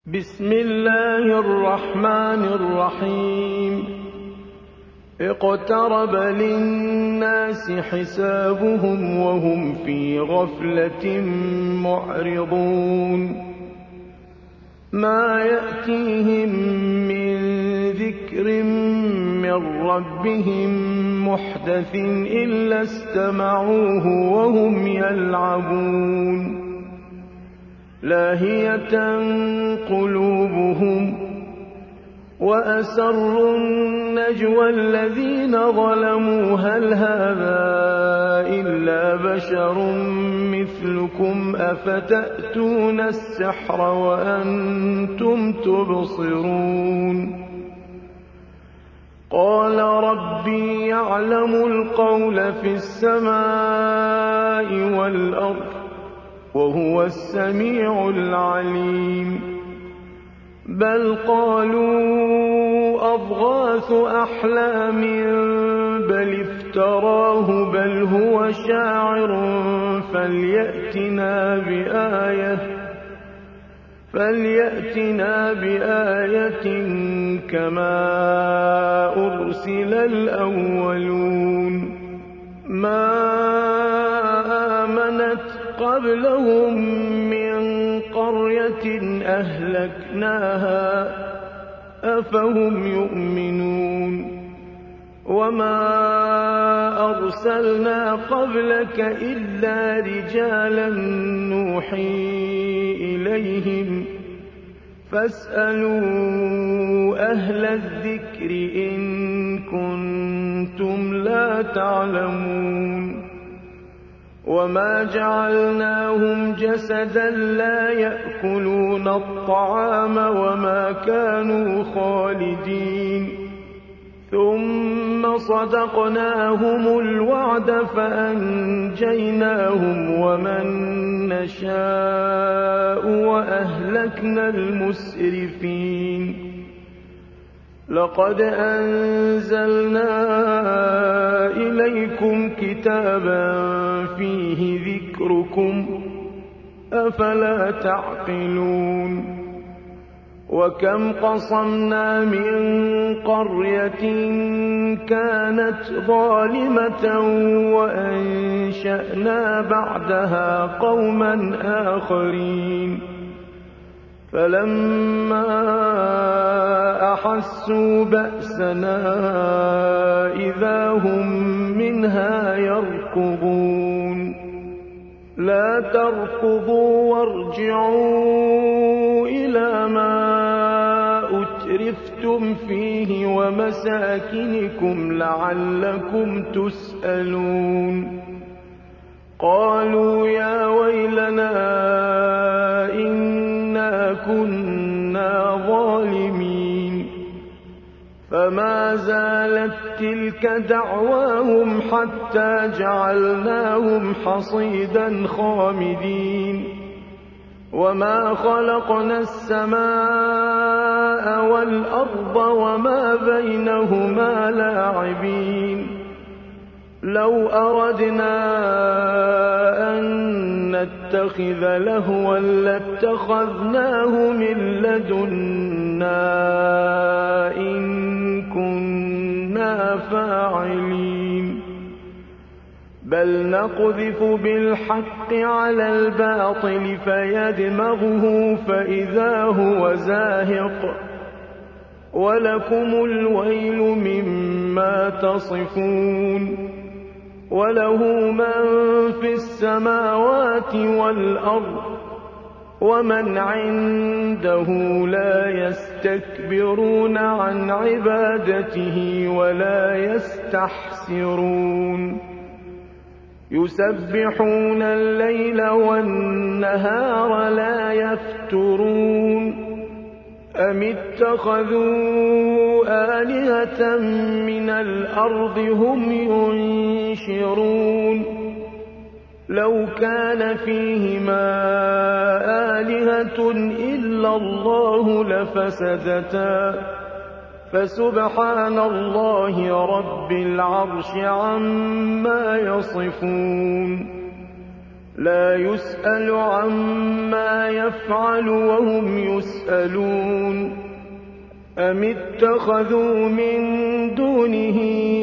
بسم الله الرحمن الرحيم اقترب للناس حسابهم وهم في غفلة معرضون ما يأتيهم من ذكر من ربهم محدث إلا استمعوه وهم يلعبون لاهية قلوبهم وأسروا النجوى الذين ظلموا هل هذا إلا بشر مثلكم أفتأتون السحر وأنتم تبصرون قال ربي يعلم القول في السماء والأرض وهو السميع العليم بل قالوا أضغاث أحلام بل افتراه بل هو شاعر فليأتنا بآية كما أرسل الأولون ما آمنت قبلهم من قرية أهلكناها أفهم يؤمنون وما أرسلنا قبلك إلا رجالا نوحي إليهم فاسألوا أهل الذكر إن كنتم لا تعلمون وما جعلناهم جسدا لا يأكلون الطعام وما كانوا خالدين ثم صدقناهم الوعد فأنجيناهم ومن نشاء وأهلكنا المسرفين لقد أنزلنا إليكم كتابا فيه ذكركم أفلا تعقلون وكم قصمنا من قرية كانت ظالمة وأنشأنا بعدها قوما آخرين فلما أحسوا بأسنا إذا هم منها يركضون لا تركضوا وارجعوا إلى ما أترفتم فيه ومساكنكم لعلكم تسألون قالوا يا ويلنا إنا كنا ظالمين فما زالت تلك دعواهم حتى جعلناهم حصيدا خامدين وما خلقنا السماء والأرض وما بينهما لاعبين لو أردنا أن نتخذ لهوا لاتخذناه من لدنا إن كنا فاعلين بل نقذف بالحق على الباطل فيدمغه فإذا هو زاهق ولكم الويل مما تصفون وله من في السماوات والأرض ومن عنده لا يستكبرون عن عبادته ولا يستحسرون يسبحون الليل والنهار لا يفترون أم اتخذوا آلهة من الأرض هم ينشرون لو كان فيهما آلهة إلا الله لفسدتا فسبحان الله رب العرش عما يصفون لا يسأل عما يفعل وهم يسألون يسألون أم اتخذوا من دونه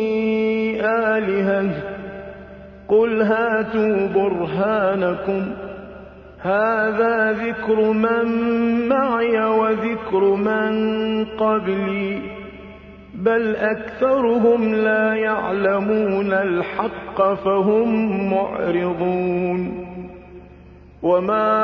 آلهة قل هاتوا برهانكم هذا ذكر من معي وذكر من قبلي بل أكثرهم لا يعلمون الحق فهم معرضون وما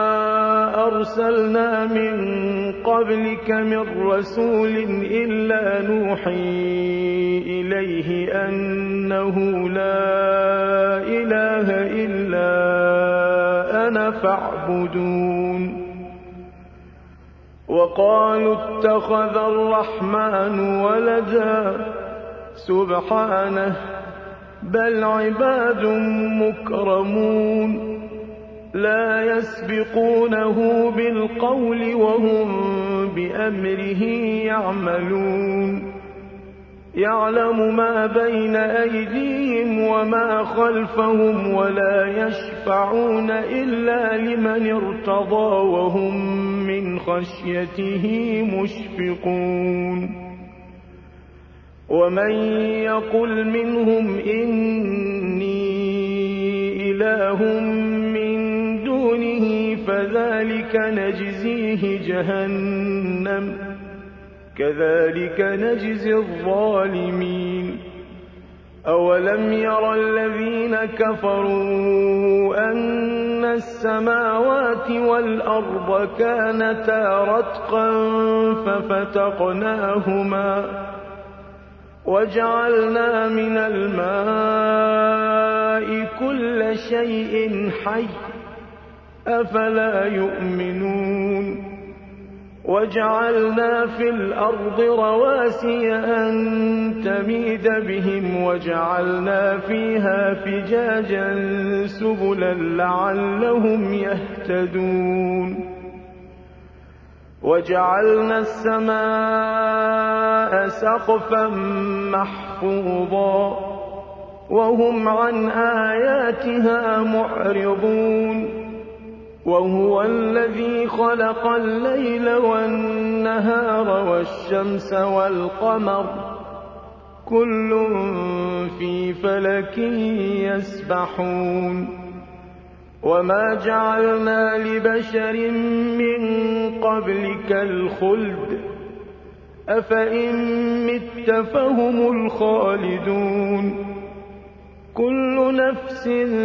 أرسلنا من قبلك من رسول إلا نوحي إليه أنه لا إله إلا أنا فاعبدون وقالوا اتخذ الرحمن ولدا سبحانه بل عباد مكرمون لا يسبقونه بالقول وهم بأمره يعملون يعلم ما بين أيديهم وما خلفهم ولا يشفعون إلا لمن ارتضى وهم من خشيته مشفقون ومن يقل منهم إني إله من دونه فذلك نجزيه جهنم كذلك نجزي الظالمين أولم ير الذين كفروا أن السماوات والأرض كانتا رتقا ففتقناهما وجعلنا من الماء كل شيء حي أفلا يؤمنون وجعلنا في الأرض رواسي أن تميد بهم وجعلنا فيها فجاجا سبلا لعلهم يهتدون وجعلنا السماء سقفا محفوظا وهم عن آياتها معرضون وهو الذي خلق الليل والنهار والشمس والقمر كل في فلك يسبحون وما جعلنا لبشر من قبلك الخلد أفإن مت فهم الخالدون كل نفس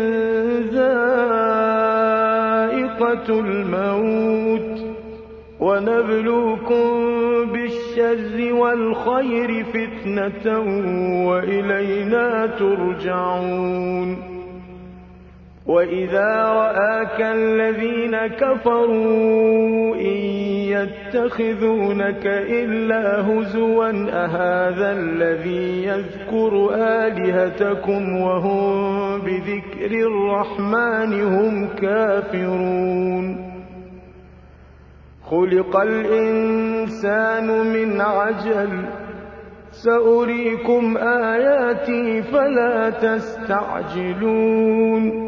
ذائقة الموت ونبلوكم بالشر والخير فتنة وإلينا ترجعون وإذا رآك الذين كفروا إن يتخذونك إلا هزوا أهذا الذي يذكر آلهتكم وهم بذكر الرحمن هم كافرون خلق الإنسان من عجل سأريكم آياتي فلا تستعجلون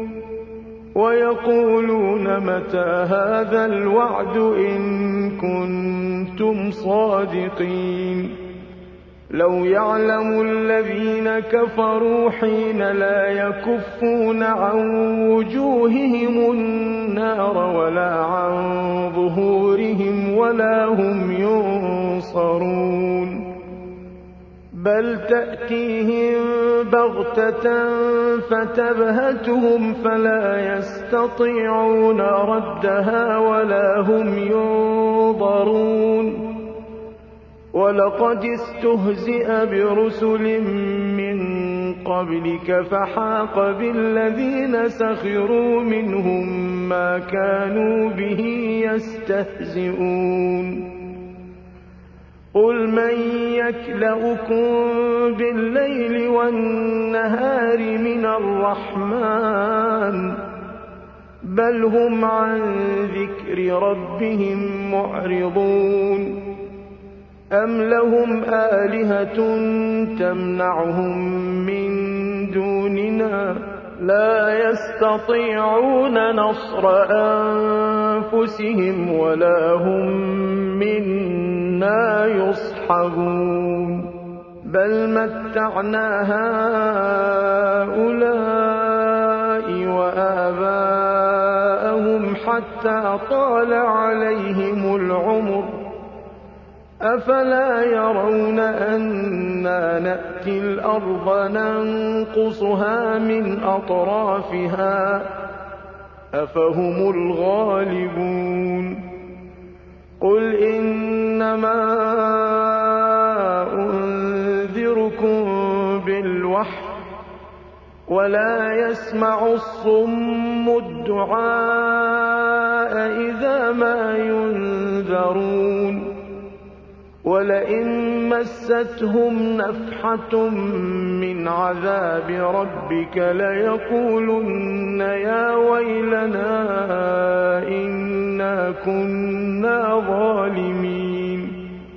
ويقولون متى هذا الوعد إن كنتم صادقين لو يعلم الذين كفروا حين لا يكفون عن وجوههم النار ولا عن ظهورهم ولا هم ينصرون بل تأتيهم بغتة فتبهتهم فلا يستطيعون ردها ولا هم ينظرون ولقد استهزئ برسل من قبلك فحاق بالذين سخروا منهم ما كانوا به يستهزئون قل من يكلؤكم بالليل والنهار من الرحمن بل هم عن ذكر ربهم معرضون أم لهم آلهة تمنعهم من دوننا لا يستطيعون نصر أنفسهم ولا هم يصحبون بل متعنا هؤلاء وآباءهم حتى طال عليهم العمر أفلا يرون أنا نأتي الأرض ننقصها من أطرافها أفهم الغالبون قل إنما أنذركم بالوحي ولا يسمع الصم الدعاء إذا ما ينذرون ولئن مستهم نفحة من عذاب ربك ليقولن يا ويلنا إنا كنا ظالمين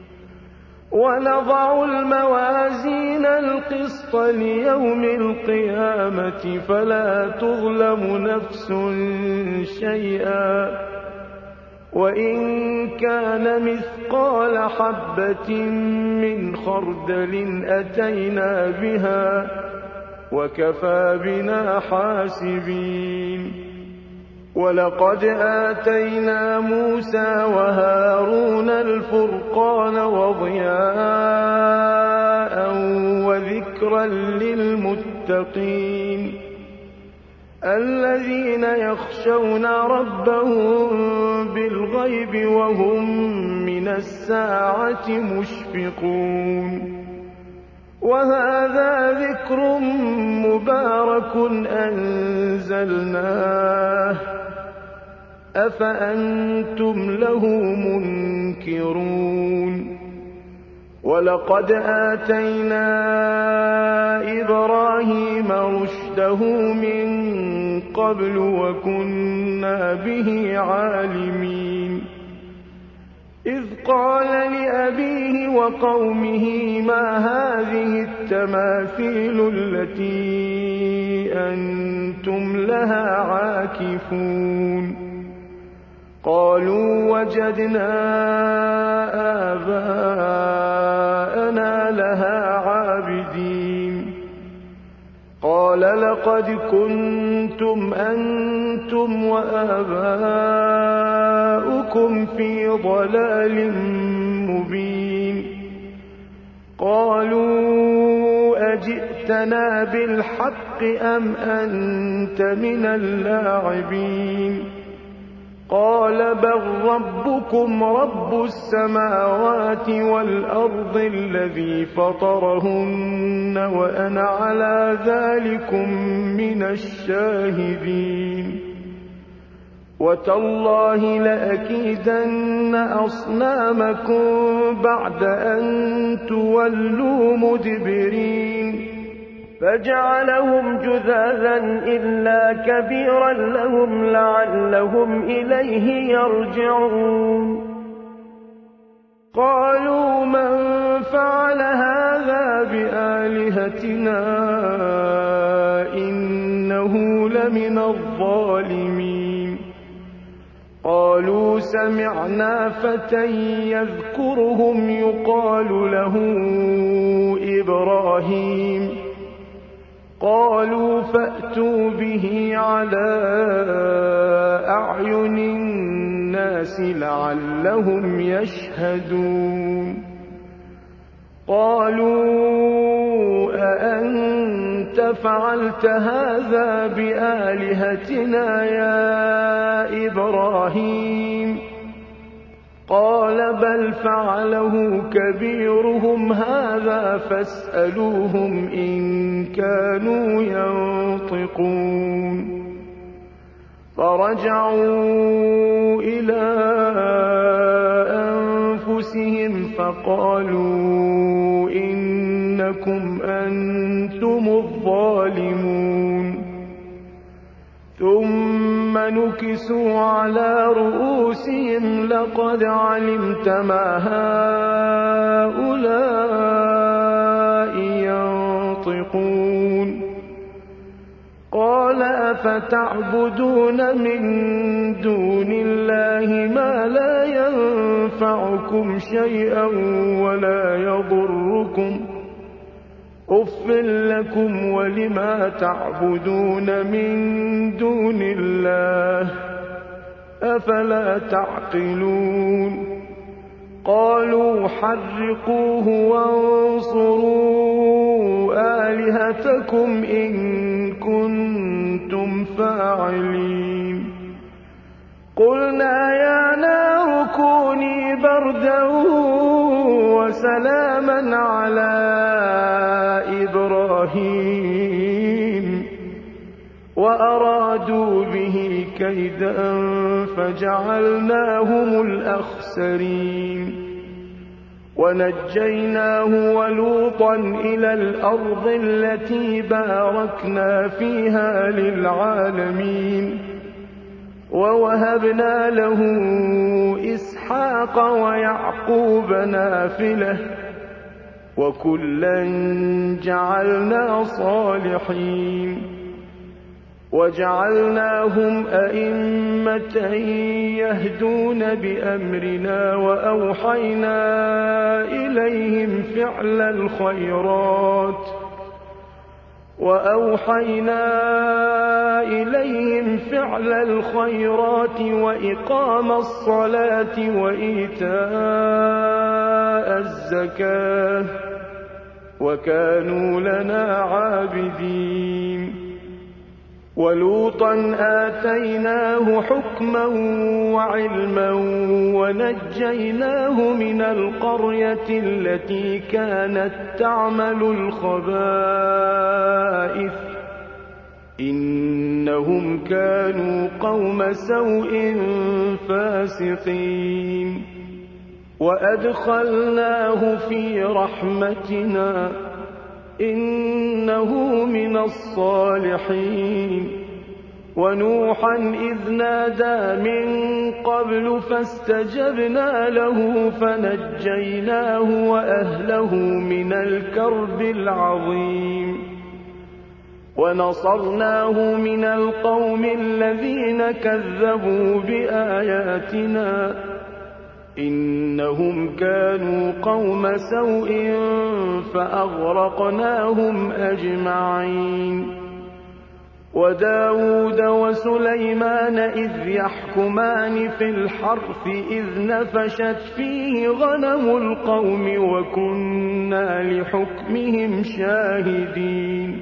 ونضع الموازين القسط ليوم القيامة فلا تظلم نفس شيئا وإن كان مثقال حبة من خردل أتينا بها وكفى بنا حاسبين ولقد آتينا موسى وهارون الفرقان وضياء وذكرا للمتقين الذين يخشون ربهم بالغيب وهم من الساعة مشفقون وهذا ذكر مبارك أنزلناه أفأنتم له منكرون ولقد آتينا إبراهيم رشده من قبل وكنا به عالمين إذ قال لأبيه وقومه ما هذه التماثيل التي أنتم لها عاكفون قالوا وجدنا آباءنا لها عابدين قال لقد كنتم أنتم وآباؤكم في ضلال مبين قالوا أجئتنا بالحق أم أنت من اللاعبين قال بل ربكم رب السماوات والأرض الذي فطرهن وأنا على ذلكم من الشاهدين وتالله لأكيدن أصنامكم بعد أن تولوا مدبرين فجعلهم جذاذا إلا كبيرا لهم لعلهم إليه يرجعون قالوا من فعل هذا بآلهتنا إنه لمن الظالمين قالوا سمعنا فتى يذكرهم يقال له إبراهيم قالوا فأتوا به على أعين الناس لعلهم يشهدون قالوا أأنت فعلت هذا بآلهتنا يا إبراهيم قال بل فعله كبيرهم هذا فاسألوهم إن كانوا ينطقون فرجعوا إلى أنفسهم فقالوا إنكم أنتم الظالمون ثم نكسوا على رؤوسهم لقد علمت ما هؤلاء ينطقون قال قال أفتعبدون من دون الله ما لا ينفعكم شيئا ولا يضركم أف لكم ولما تعبدون من دون الله أفلا تعقلون قالوا حرقوه وانصروا آلهتكم إن كنتم فاعلين قلنا يا نار كوني بردا وسلاما على إبراهيم وأرادوا به كيدا فجعلناهم الأخسرين ونجيناه ولوطا إلى الأرض التي باركنا فيها للعالمين ووهبنا له إسحاق ويعقوب نافلة وكلا جعلنا صالحين وجعلناهم أئمة يهدون بأمرنا وأوحينا إليهم فعل الخيرات وإقام الصلاة وإيتاء الزكاة وكانوا لنا عابدين ولوطا آتيناه حكما وعلما ونجيناه من القرية التي كانت تعمل الخبائث إنهم كانوا قوم سوء فاسقين وأدخلناه في رحمتنا إنه من الصالحين ونوحا إذ نادى من قبل فاستجبنا له فنجيناه وأهله من الكرب العظيم ونصرناه من القوم الذين كذبوا بآياتنا إنهم كانوا قوم سوء فأغرقناهم أجمعين وداود وسليمان إذ يحكمان في الحرث إذ نفشت فيه غنم القوم وكنا لحكمهم شاهدين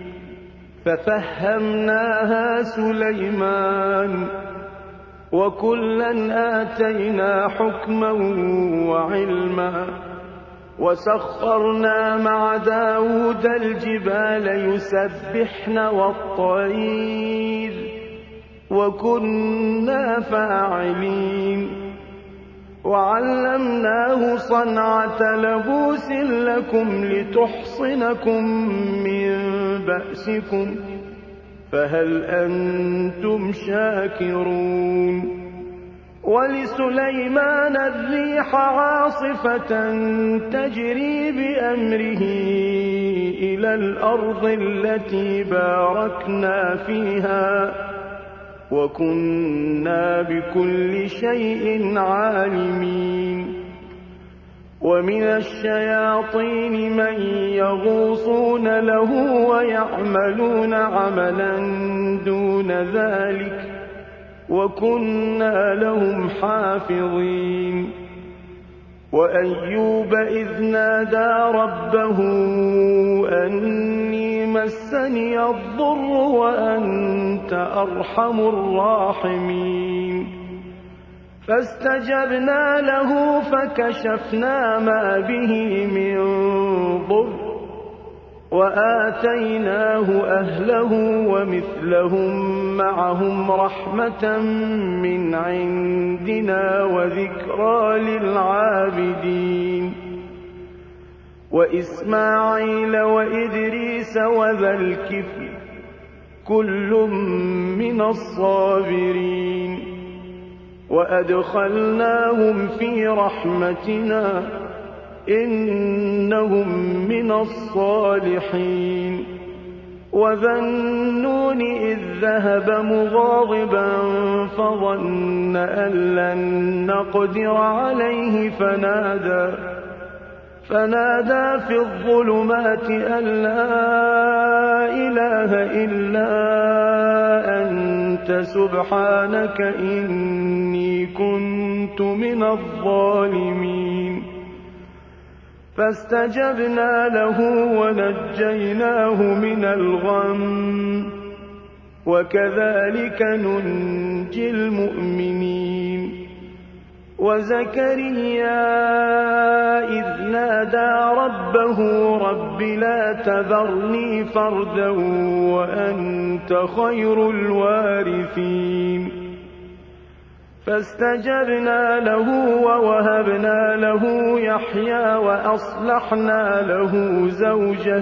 ففهمناها سليمان وكلا آتينا حكما وعلما وسخرنا مع داود الجبال يسبحن والطير وكنا فاعلين وعلمناه صنعة لبوس لكم لتحصنكم من بأسكم فهل أنتم شاكرون ولسليمان الريح عاصفة تجري بأمره إلى الأرض التي باركنا فيها وكنا بكل شيء عالمين ومن الشياطين من يغوصون له ويعملون عملا دون ذلك وكنا لهم حافظين وأيوب إذ نادى ربه أني مسني الضر وأنت أرحم الراحمين فاستجبنا له فكشفنا ما به من ضر وآتيناه أهله ومثلهم معهم رحمة من عندنا وذكرى للعابدين وإسماعيل وإدريس وذا الكفل كل من الصابرين وأدخلناهم في رحمتنا إنهم من الصالحين وذا النون إذ ذهب مغاضبا فظن أن لن نقدر عليه فنادى في الظلمات أن لا إله إلا أنت سبحانك إني كنت من الظالمين فاستجبنا له ونجيناه من الغم وكذلك ننجي المؤمنين وزكريا إذ نادى ربه رب لا تذرني فردا وأنت خير الوارثين فاستجبنا له ووهبنا له يحيى وأصلحنا له زوجه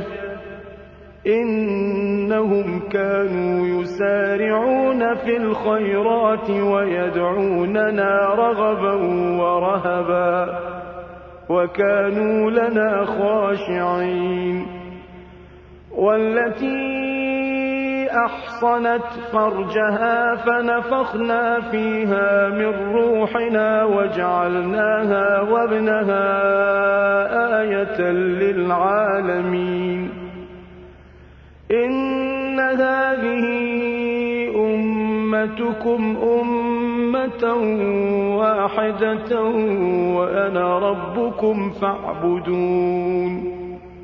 إنهم كانوا يسارعون في الخيرات ويدعوننا رغبا ورهبا وكانوا لنا خاشعين والتي أحصنت فرجها فنفخنا فيها من روحنا وجعلناها وابنها آية للعالمين إن هذه أمتكم أمة واحدة وأنا ربكم فاعبدون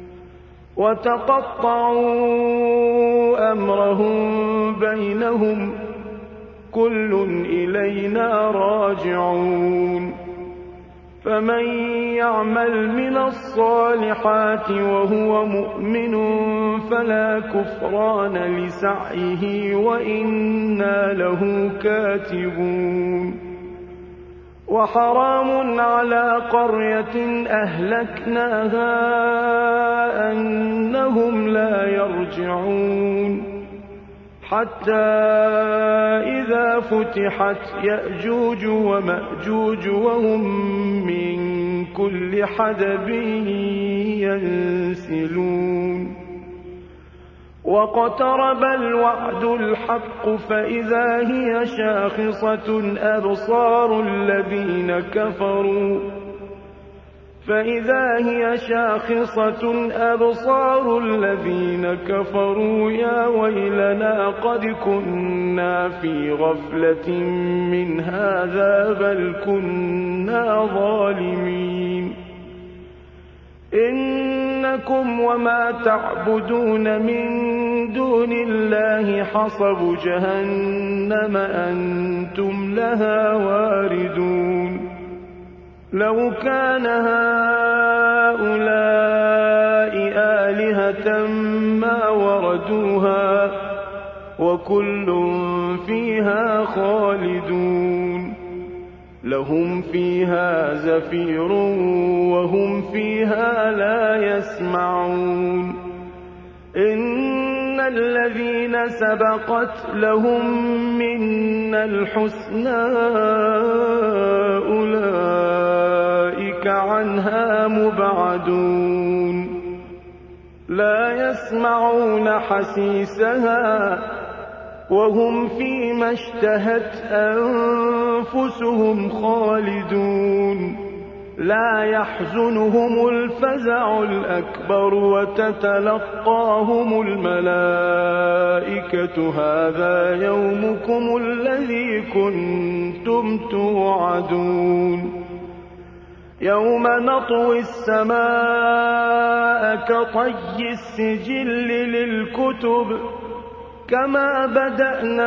وتقطعوا أمرهم بينهم كل إلينا راجعون فمن يعمل من الصالحات وهو مؤمن فلا كفران لسعيه وإنا له كاتبون وحرام على قرية أهلكناها أنهم لا يرجعون حتى إذا فتحت يأجوج ومأجوج وهم من كل حدب ينسلون واقترب الوعد الحق فإذا هي شاخصة أبصار الذين كفروا يا ويلنا قد كنا في غفلة من هذا بل كنا ظالمين إنكم وما تعبدون من دون الله حصب جهنم أنتم لها واردون لو كان هؤلاء آلهة ما وردوها وكل فيها خالدون لهم فيها زفير وهم فيها لا يسمعون إن الذين سبقت لهم منا الحسنى أولئك عنها مبعدون لا يسمعون حسيسها وهم فيما اشتهت أنفسهم خالدون لا يحزنهم الفزع الأكبر وتتلقاهم الملائكة هذا يومكم الذي كنتم توعدون يوم نطوي السماء كطي السجل للكتب كما بدأنا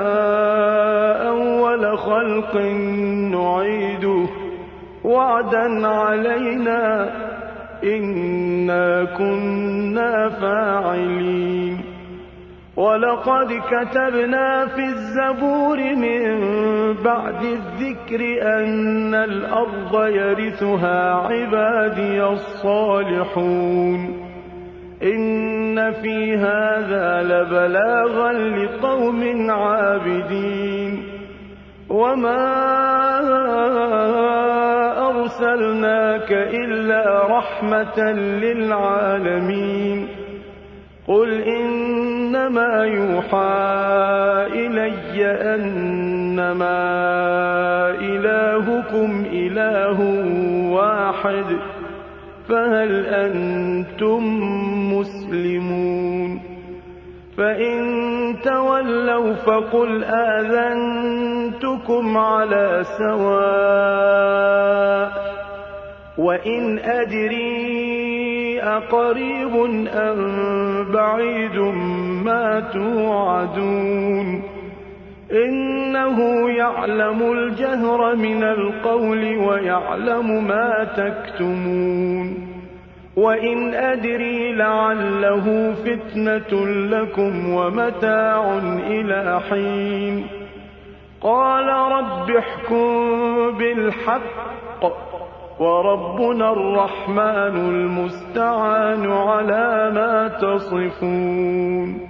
أول خلق نعيده وعدا علينا إنا كنا فاعلين ولقد كتبنا في الزبور من بعد الذكر أن الأرض يرثها عبادي الصالحون إن في هذا لبلاغا لقوم عابدين وما أرسلناك إلا رحمة للعالمين قُلْ إِنَّمَا يُوحَىٰ إِلَيَّ أَنَّمَا إِلَٰهُكُمْ إِلَٰهٌ وَاحِدٌ فَهَلْ أَنتُم مُّسْلِمُونَ فَإِن تَوَلَّوْا فَقُلْ آذَنتُكُمْ عَلَىٰ سَوَاءٍ وَإِنْ أَدْرِي أَقَرِيبٌ أَم بَعِيدٌ مَّا تُوعَدُونَ إِنَّهُ يَعْلَمُ الْجَهْرَ مِنَ الْقَوْلِ وَيَعْلَمُ مَا تَكْتُمُونَ وَإِنْ أَدْرِي لَعَلَّهُ فِتْنَةٌ لَّكُمْ وَمَتَاعٌ إِلَىٰ حِينٍ قَالَ رَبِّ احْكُم بِالْحَقِّ وَرَبُّنَا الرَّحْمَٰنُ الْمُسْتَعَانُ عَلَىٰ مَا تَصِفُونَ